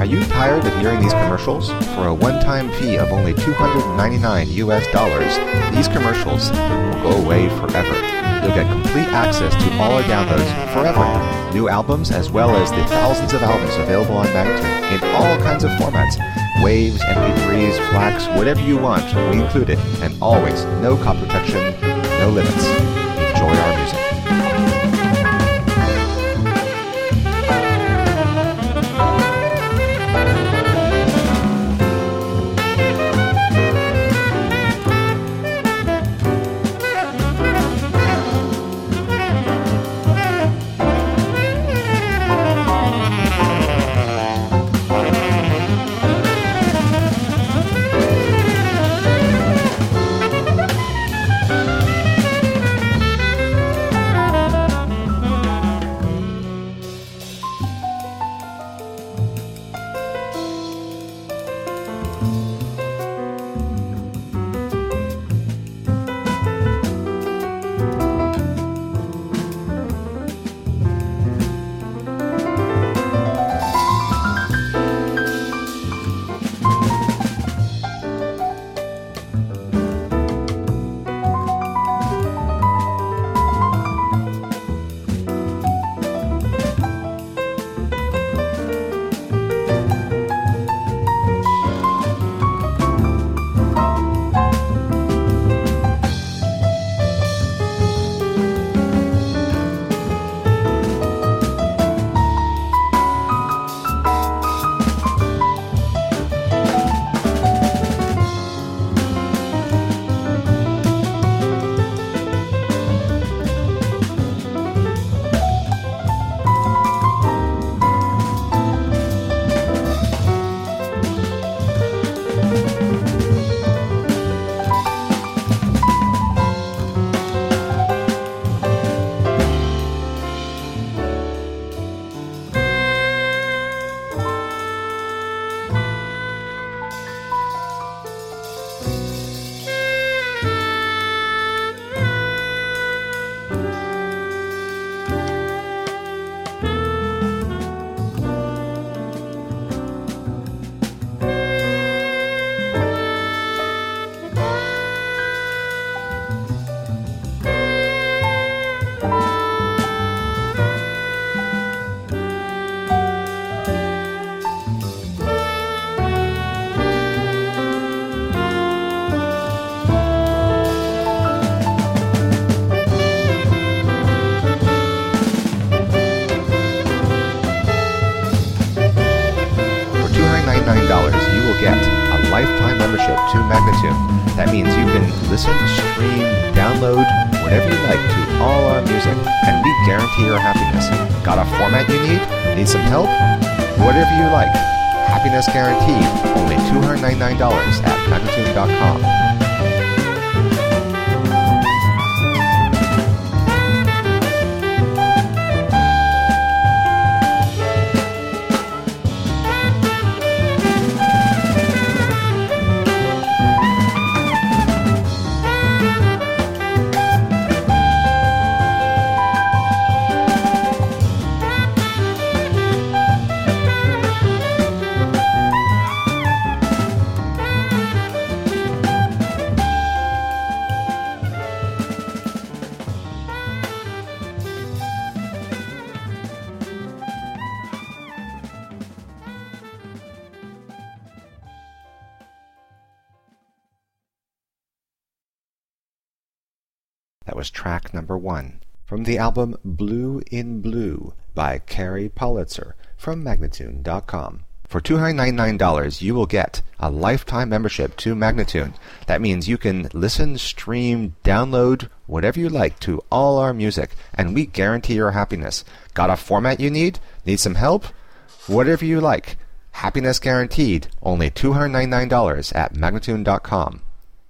Are you tired of hearing these commercials? For a one-time fee of only $299 US, these commercials will go away forever. You'll get complete access to all our downloads forever. New albums as well as the thousands of albums available on Magnatune in all kinds of formats. Waves, MP3s, FLACs, whatever you want, we include it. And always, no copy protection, no limits. Enjoy our music. $299, you will get a lifetime membership to Magnatune. That means you can listen, stream, download, whatever you like to all our music, and we guarantee your happiness. Got a format you need? Need some help? Whatever you like. Happiness guaranteed. Only $299 at Magnatune.com. That was track number 1 from the album Blue in Blue by Carrie Politzer from Magnatune.com. For $299, you will get a lifetime membership to Magnatune. That means you can listen, stream, download, whatever you like to all our music, and we guarantee your happiness. Got a format you need? Need some help? Whatever you like. Happiness guaranteed. Only $299 at Magnatune.com.